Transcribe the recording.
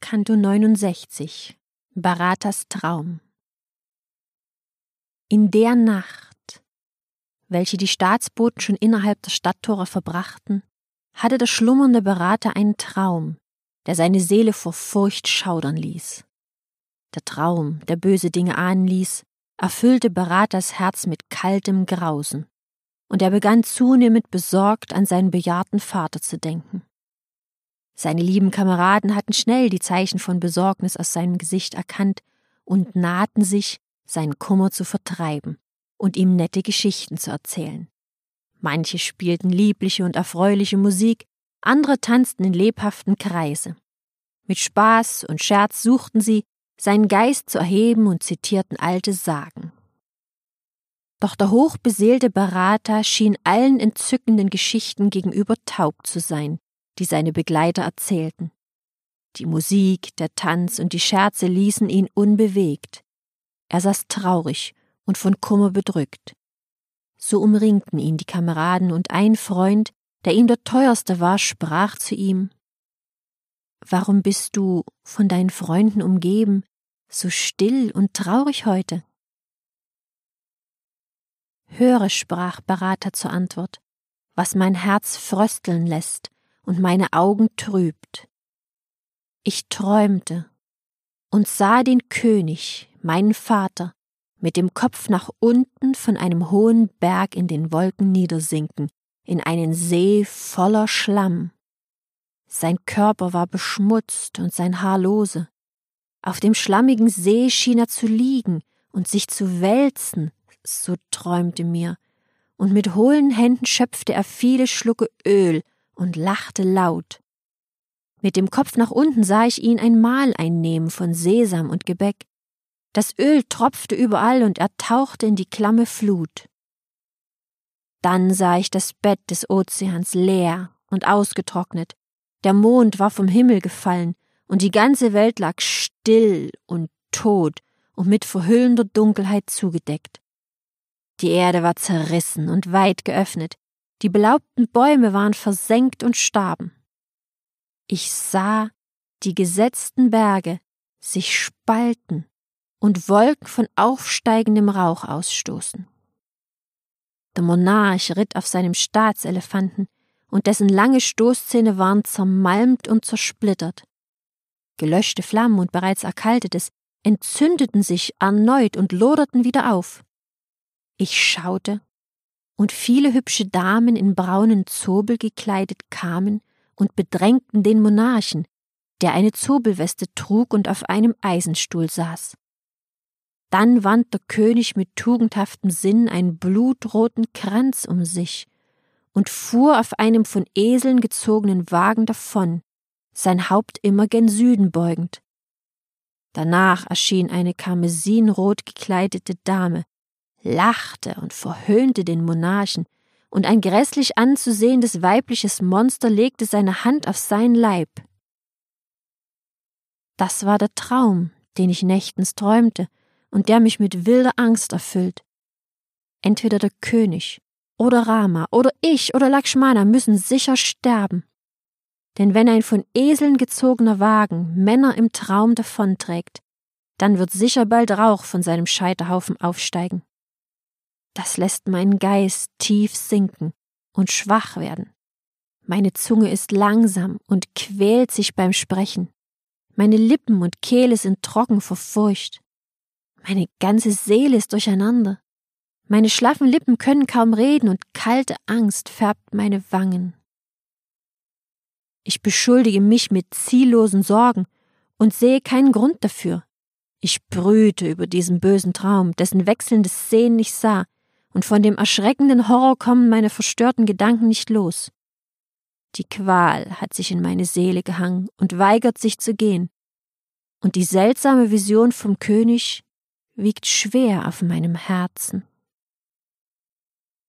Canto 69 Bharatas Traum. In der Nacht, welche die Staatsboten schon innerhalb der Stadttore verbrachten, hatte der schlummernde Bharata einen Traum, der seine Seele vor Furcht schaudern ließ. Der Traum, der böse Dinge ahnen ließ, erfüllte Bharatas Herz mit kaltem Grausen, und er begann zunehmend besorgt an seinen bejahrten Vater zu denken. Seine lieben Kameraden hatten schnell die Zeichen von Besorgnis aus seinem Gesicht erkannt und nahten sich, seinen Kummer zu vertreiben und ihm nette Geschichten zu erzählen. Manche spielten liebliche und erfreuliche Musik, andere tanzten in lebhaften Kreise. Mit Spaß und Scherz suchten sie, seinen Geist zu erheben und zitierten alte Sagen. Doch der hochbeseelte Bharata schien allen entzückenden Geschichten gegenüber taub zu sein, die seine Begleiter erzählten. Die Musik, der Tanz und die Scherze ließen ihn unbewegt. Er saß traurig und von Kummer bedrückt. So umringten ihn die Kameraden, und ein Freund, der ihm der teuerste war, sprach zu ihm: »Warum bist du, von deinen Freunden umgeben, so still und traurig heute?« »Höre«, sprach Bharata zur Antwort, »was mein Herz frösteln lässt und meine Augen trübt. Ich träumte und sah den König, meinen Vater, mit dem Kopf nach unten von einem hohen Berg in den Wolken niedersinken, in einen See voller Schlamm. Sein Körper war beschmutzt und sein Haar lose. Auf dem schlammigen See schien er zu liegen und sich zu wälzen, so träumte mir, und mit hohlen Händen schöpfte er viele Schlucke Öl und lachte laut. Mit dem Kopf nach unten sah ich ihn ein Mahl einnehmen von Sesam und Gebäck. Das Öl tropfte überall und er tauchte in die klamme Flut. Dann sah ich das Bett des Ozeans leer und ausgetrocknet. Der Mond war vom Himmel gefallen und die ganze Welt lag still und tot und mit verhüllender Dunkelheit zugedeckt. Die Erde war zerrissen und weit geöffnet. Die belaubten Bäume waren versenkt und starben. Ich sah die gesetzten Berge sich spalten und Wolken von aufsteigendem Rauch ausstoßen. Der Monarch ritt auf seinem Staatselefanten, und dessen lange Stoßzähne waren zermalmt und zersplittert. Gelöschte Flammen und bereits Erkaltetes entzündeten sich erneut und loderten wieder auf. Ich schaute, und viele hübsche Damen in braunen Zobel gekleidet kamen und bedrängten den Monarchen, der eine Zobelweste trug und auf einem Eisenstuhl saß. Dann wand der König mit tugendhaftem Sinn einen blutroten Kranz um sich und fuhr auf einem von Eseln gezogenen Wagen davon, sein Haupt immer gen Süden beugend. Danach erschien eine karmesinrot gekleidete Dame, lachte und verhöhnte den Monarchen, und ein grässlich anzusehendes weibliches Monster legte seine Hand auf seinen Leib. Das war der Traum, den ich nächtens träumte und der mich mit wilder Angst erfüllt. Entweder der König oder Rama oder ich oder Lakshmana müssen sicher sterben. Denn wenn ein von Eseln gezogener Wagen Männer im Traum davonträgt, dann wird sicher bald Rauch von seinem Scheiterhaufen aufsteigen. Das lässt meinen Geist tief sinken und schwach werden. Meine Zunge ist langsam und quält sich beim Sprechen. Meine Lippen und Kehle sind trocken vor Furcht. Meine ganze Seele ist durcheinander. Meine schlaffen Lippen können kaum reden und kalte Angst färbt meine Wangen. Ich beschuldige mich mit ziellosen Sorgen und sehe keinen Grund dafür. Ich brüte über diesen bösen Traum, dessen wechselnde Szenen ich sah, und von dem erschreckenden Horror kommen meine verstörten Gedanken nicht los. Die Qual hat sich in meine Seele gehangen und weigert sich zu gehen, und die seltsame Vision vom König wiegt schwer auf meinem Herzen.